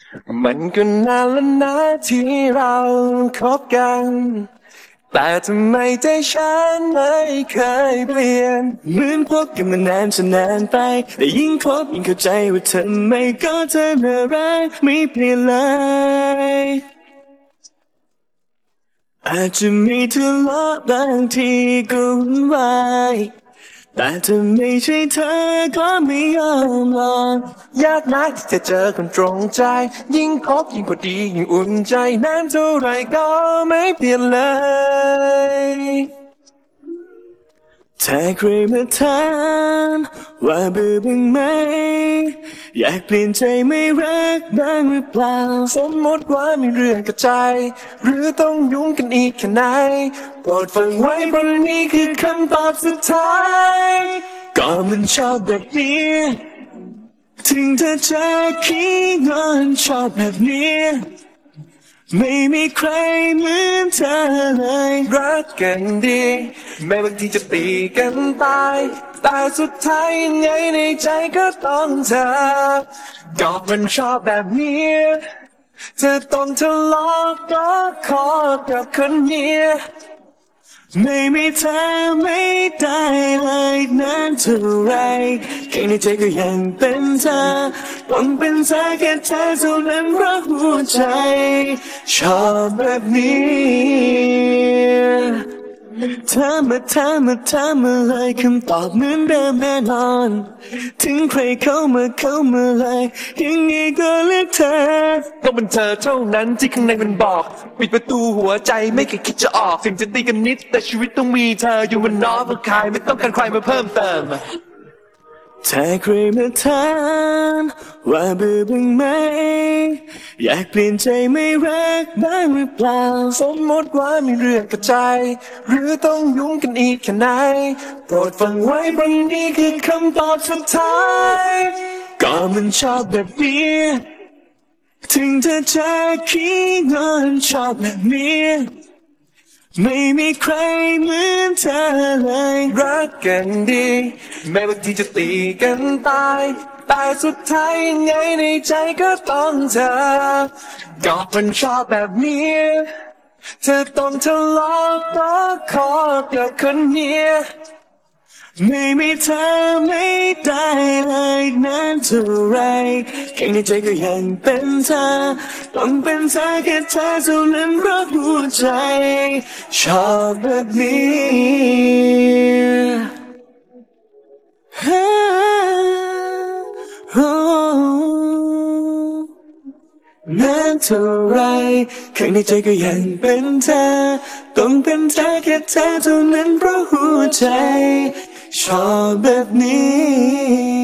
มันก็นานแล้วนะที่เราคบกันแต่ทำไมใจฉันไม่เคยเปลี่ยนเหมือนพบกันมานานจนนานไปแต่ยิ่งคบยิ่งเข้าใจว่าเธอไม่ก็เธอน่ารักไม่เปลี่ยนเลยอาจจะมีทะเลาะบางทีก็วุ่นวายแต่ถ้าไม่ใช่เธอก็ไม่ยอมลองยากนักที่จะเจอคนตรงใจยิ่งคบยิ่งพอดียิ่งอุ่นใจนานเท่าไรก็ไม่เปลี่ยนเลยเธอเคยมาถามว่าเบื่อบ้างไหมอยากเปลี่ยนใจไม่รักบ้างหรือเปล่าสมมติว่ามีเรื่องกระใจหรือต้องยุ่งกันอีกแค่ไหนโปรดฟังไว้เพราะนี้คือคำตอบสุดท้ายก็มันชอบแบบนี้ถึงเธอจะขี้งอนชอบแบบนี้ไม่มีใครเหมือนเธอเลยรักกันดีแม้บางทีจะตีกันตายแต่สุดท้ายยังไงในใจก็ต้องเธอก็มันชอบแบบนี้เธอต้องทะเลาะก็ขอกับคนนี้ไม่มีเธอไม่ได้เลยนานเท่าไรแค่ในใจก็ยังเป็นเธอต้องเป็นเธอแค่เธอเท่านั้นเพราะหัวใจชอบแบบนี้เธอมาถามอะไรคำตอบเหมือนเดิมแน่นอนถึงใครเข้ามาเลยยังไงก็เลือกเธอต้องเป็นเธอเท่านั้นที่ข้างในมันบอกปิดประตูหัวใจไม่เคยคิดจะออกถึงจะตีกันนิดแต่ชีวิตต้องมีเธออยู่มันน้อยเพราะใครไม่ต้องการใครมาเพิ่มเติมเธอเคยมาถามว่าเบื่อบ้างไหมอยากเปลี่ยนใจไม่รักบ้างหรือเปล่าสมมติว่ามีเรื่องกระใจหรือต้องยุ่งกันอีกแค่ไหนโปรดฟังไว้เพราะนี้คือคำตอบสุดท้ายก็มันชอบแบบนี้ถึงเธอจะขี้งอนชอบแบบนี้ไม่มีใครเหมือนเธอเลยรักกันดีแม้บางทีจะตีกันตายแต่สุดท้ายยังไงในใจก็ต้องเธอก็มันชอบแบบนี้เธอต้องทะเลาะก็ขอกับคนนี้ไม่มีเธอไม่ได้เลยนานเท่าไรแค่ในใจก็ยังเป็นเธอต้องเป็นเธอแค่เธอเท่านั้นเพราะหัวใจชอบแบบนี้นานเท่าไรข้างในใจก็ยังเป็นเธอต้องเป็นเธอแค่เธอเท่านั้นเพราะหัวใจชอบแบบนี้